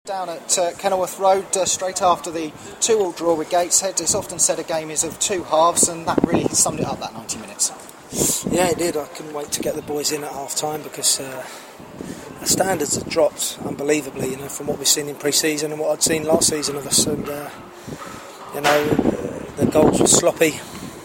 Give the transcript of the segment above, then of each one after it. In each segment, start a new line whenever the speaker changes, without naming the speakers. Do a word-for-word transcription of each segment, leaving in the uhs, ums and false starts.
Down at uh, Kenilworth Road, uh, straight after the two-all draw with Gateshead. It's often said a game is of two halves, and that really summed it up, that ninety minutes.
Yeah, it did. I couldn't wait to get the boys in at half-time because uh, the standards have dropped unbelievably, you know, from what we've seen in pre-season and what I'd seen last season of us. And, uh, you know, uh, the goals were sloppy.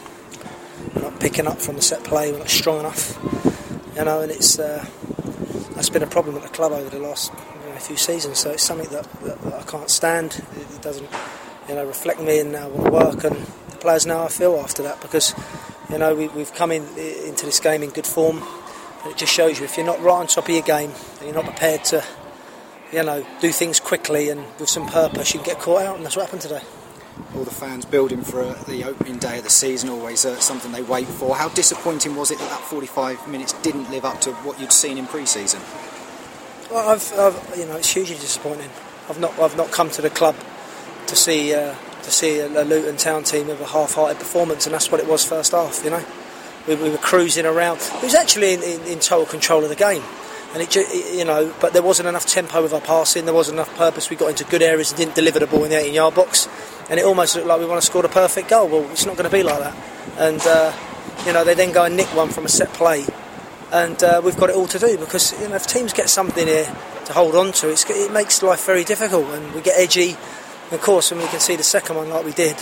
We're not picking up from the set play. We're not strong enough, you know, and it's uh, that's been a problem at the club over the last a few seasons, so it's something that, that, that I can't stand. It doesn't, you know, reflect me and I want to work, and the players know how I feel after that because, you know, we, we've come in into this game in good form, and it just shows you if you're not right on top of your game and you're not prepared to, you know, do things quickly and with some purpose, you can get caught out, and that's what happened today.
All the fans building for uh, the opening day of the season, always uh, something they wait for. How disappointing was it that that forty-five minutes didn't live up to what you'd seen in pre-season?
Well, I've, I've, you know, it's hugely disappointing. I've not, I've not come to the club to see, uh, to see a, a Luton Town team with a half-hearted performance, and that's what it was first half. You know, we, we were cruising around. It was actually in, in, in total control of the game, and it, you know, but there wasn't enough tempo with our passing. There wasn't enough purpose. We got into good areas and didn't deliver the ball in the eighteen-yard box, and it almost looked like we want to score the perfect goal. Well, it's not going to be like that, and uh, you know, they then go and nick one from a set play. And uh, we've got it all to do because, you know, if teams get something here to hold on to, it's, it makes life very difficult, and we get edgy. And of course, when we can see the second one like we did,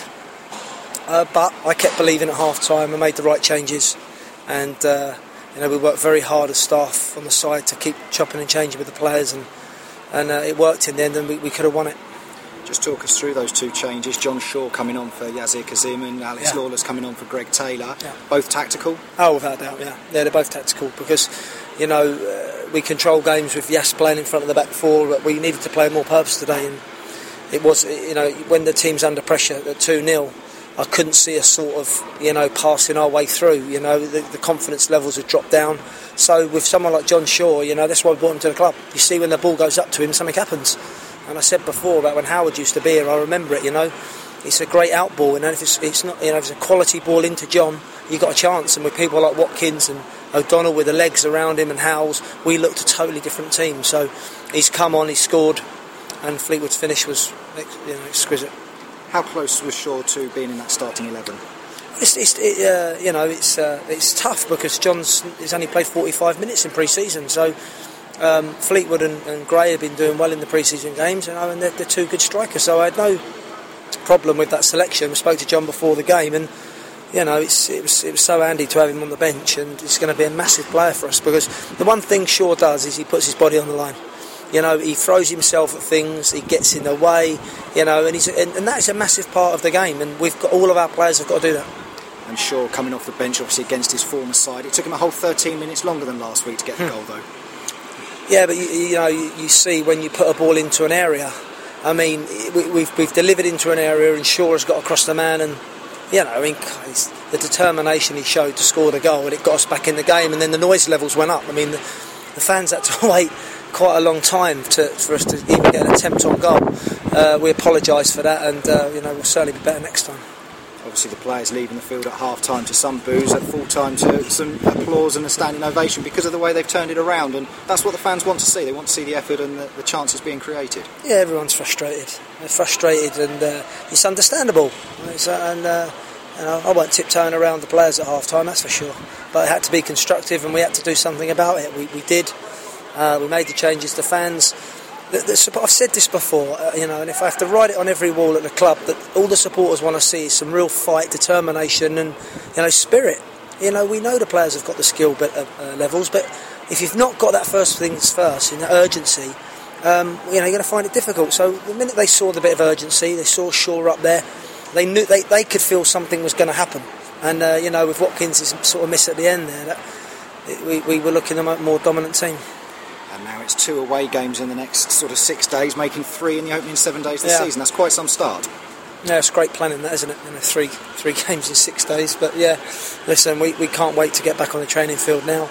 uh, but I kept believing at half time. I made the right changes, and uh, you know, we worked very hard as staff on the side to keep chopping and changing with the players, and and uh, it worked in the end, and we, we could have won it.
Just talk us through those two changes. John Shaw coming on for Yazir Kazim and Alex
yeah.
Lawless coming on for Greg Taylor.
Yeah.
Both tactical?
Oh, without doubt, yeah. Yeah, they're both tactical because, you know, uh, we control games with Yas playing in front of the back four, but we needed to play more purpose today. And it was, you know, when the team's under pressure at two nil, I couldn't see us sort of, you know, passing our way through. You know, the, the confidence levels had dropped down. So with someone like John Shaw, you know, that's why we brought him to the club. You see when the ball goes up to him, something happens. And I said before about when Howard used to be here, I remember it, you know, it's a great out ball, and if it's, it's not, you know, if it's a quality ball into John, you've got a chance. And with people like Watkins and O'Donnell with the legs around him and Howells, we looked a totally different team. So he's come on, he's scored, and Fleetwood's finish was, you know, exquisite.
How close was Shaw to being in that starting eleven?
It's, it's it, uh, you know, it's uh, it's tough because John's he's only played forty-five minutes in pre-season, so. Um, Fleetwood and, and Gray have been doing well in the pre-season games, you know, and they're, they're two good strikers, so I had no problem with that selection. We spoke to John before the game, and you know, it's, it was it was so handy to have him on the bench, and he's going to be a massive player for us because the one thing Shaw does is he puts his body on the line. You know, he throws himself at things, he gets in the way, you know, and he's and, and that is a massive part of the game, and we've got all of our players have got to do that.
And Shaw coming off the bench, obviously against his former side, it took him a whole thirteen minutes longer than last week to get the goal, though.
Yeah, but you, you know, you, you see when you put a ball into an area. I mean, we, we've we've delivered into an area, and Shaw has got across the man, and you know, I mean, it's the determination he showed to score the goal, and it got us back in the game. And then the noise levels went up. I mean, the, the fans had to wait quite a long time to, for us to even get an attempt on goal. Uh, we apologise for that, and uh, you know, we'll certainly be better next time.
Obviously the players leaving the field at half-time to some boos, at full-time to some applause and a standing ovation because of the way they've turned it around, and that's what the fans want to see. They want to see the effort and the, the chances being created.
Yeah, everyone's frustrated. They're frustrated, and uh, it's understandable. It's, uh, and uh, you know, I won't tiptoeing around the players at half-time, that's for sure. But it had to be constructive, and we had to do something about it. We, we did. Uh, we made the changes. The fans... The, the, I've said this before, uh, you know, and if I have to write it on every wall at the club, that all the supporters want to see is some real fight, determination, and you know, spirit. You know, we know the players have got the skill but, uh, uh, levels, but if you've not got that first things first, in the urgency, um, you know, you're going to find it difficult. So the minute they saw the bit of urgency, they saw Shaw up there, they knew they, they could feel something was going to happen. And uh, you know, with Watkins' sort of miss at the end there, that, it, we, we were looking at a more dominant team.
And now it's two away games in the next sort of six days, making three in the opening seven days of the
yeah.
season. That's quite some start.
Yeah, it's great planning, that, isn't it? You know, three three games in six days. But yeah, listen, we, we can't wait to get back on the training field now.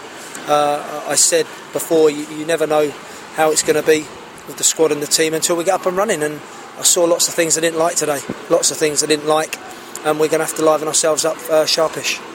Uh, I said before, you, you never know how it's going to be with the squad and the team until we get up and running. And I saw lots of things I didn't like today. Lots of things I didn't like. And we're going to have to liven ourselves up uh, sharpish.